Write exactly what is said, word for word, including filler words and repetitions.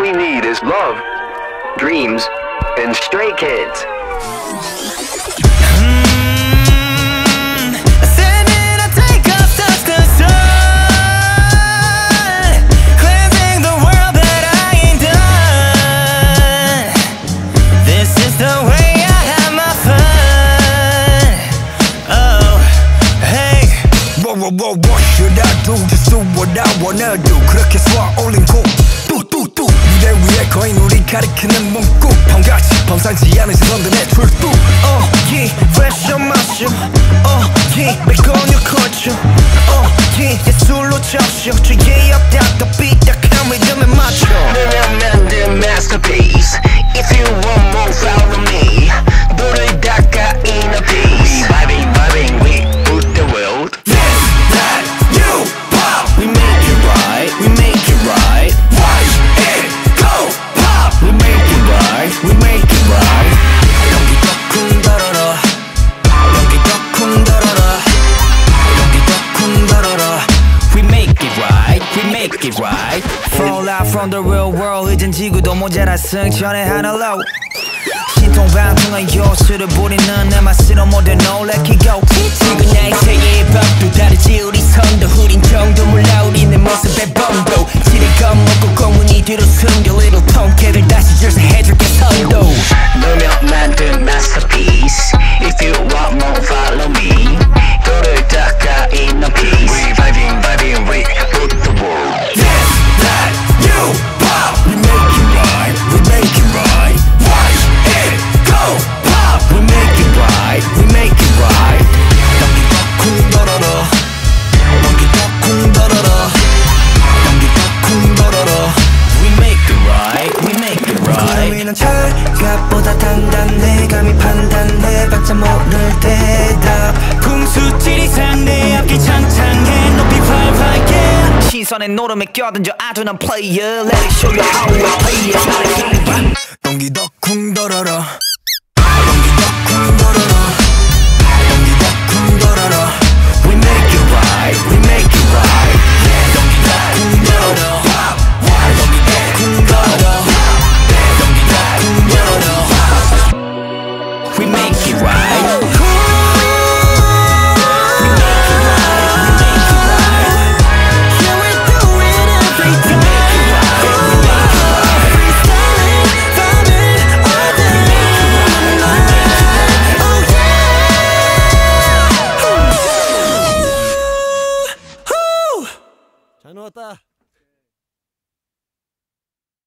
we need is love, dreams, and stray kids. What, what should I do? Just do what I wanna do. 그렇게 쏘아 올린 곡 뚜뚜뚜 무대 위에 거인 우리 가리키는 문구 펑같이 범상치 않은 시선들의 출두 Oh yeah, fresh on my shoe Oh yeah, back on your culture Oh yeah, 예술로 적셔 주위에 없다 더 삐딱한 리듬에 맞춰 내가 만든 masterpiece. If you want more, follow me. 너를 닦아 in a piece. We vibing, vibing, we put the world. We make it right, we make it right. Watch it go pop. We make it right, we make it right. 여기 덕쿵 달아라, 여기 덕쿵 달아라, 여기 덕쿵 달아라. We make it right, we make it right. Fall out from the real world. 이젠 지구도 모자라 승천의 하늘로. 신통방통한 요술을 부리는 내 맛으로 모두 놀래키고 지금 나의 세계의 법도 다르지 우리 선도 흐린 정도 몰라 우리는 모습의 범도 지를 겁먹고 공문이 뒤로 숨겨 Little 통깨를 다시 절세해줄게 선도 너며 만든 masterpiece. If you want more, follow me. 너를 닦아 in a piece. We vibing, vibing, we put the world. This, that, you, pop. We make it right, we make it right. Watch it go pop. We make it right, we make it right. 여기 덕쿵 달아라, 여기 덕쿵 달아라, 여기 덕쿵 달아라. We make it right, we make it right. 구름이는 철갑보다 단단해 감히 판단해봤자 모를 대답 궁수질 이상 내 앞길 창창해 높이 활활 yeah. 시선에 노름에 껴든져 아둔한 player Let it show you how we play it not a game. 연기 덕쿵 달아라, 연기 덕쿵 달아라, 연기 덕쿵 달아라. We make it right, we make it right. 연기 덕쿵 달아라, 연기 덕쿵 달아라, 연기 덕쿵 달아라. We make it right. 잘 나왔다.